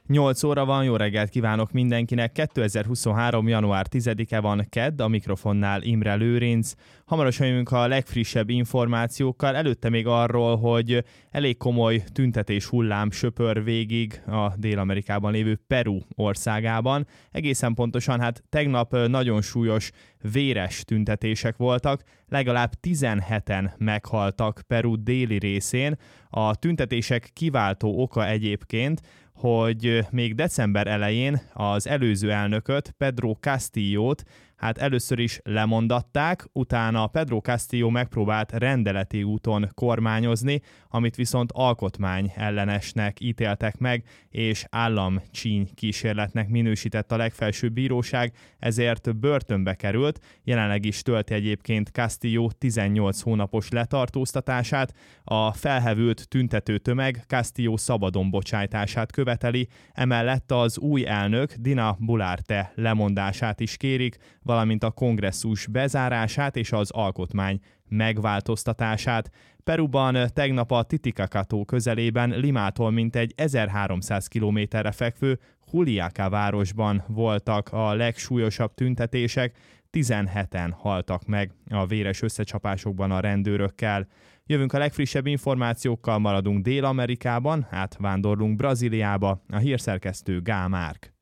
8 óra van, jó reggelt kívánok mindenkinek. 2023. január 10-e van, kedd, a mikrofonnál Imre Lőrinc. Hamarosan jövünk a legfrissebb információkkal, előtte még arról, hogy elég komoly tüntetés hullám söpör végig a Dél-Amerikában lévő Peru országában. Egészen pontosan, tegnap nagyon súlyos, véres tüntetések voltak, legalább 17-en meghaltak Peru déli részén. A tüntetések kiváltó oka egyébként, hogy még december elején az előző elnököt, Pedro Castillót, először is lemondatták, utána Pedro Castillo megpróbált rendeleti úton kormányozni, amit viszont alkotmány ellenesnek ítéltek meg, és államcsíny kísérletnek minősített a legfelsőbb bíróság, ezért börtönbe került. Jelenleg is tölti egyébként Castillo 18 hónapos letartóztatását. A felhevült tüntető tömeg Castillo szabadon bocsájtását követeli, emellett az új elnök, Dina Boluarte lemondását is kérik, valamint a kongresszus bezárását és az alkotmány megváltoztatását. Peruban tegnap a Titicaca-tó közelében Limától mintegy 1300 kilométerre fekvő Juliaca városban voltak a legsúlyosabb tüntetések, 17-en haltak meg a véres összecsapásokban a rendőrökkel. Jövünk a legfrissebb információkkal, maradunk Dél-Amerikában, átvándorlunk Brazíliába, a hírszerkesztő Gál Márk.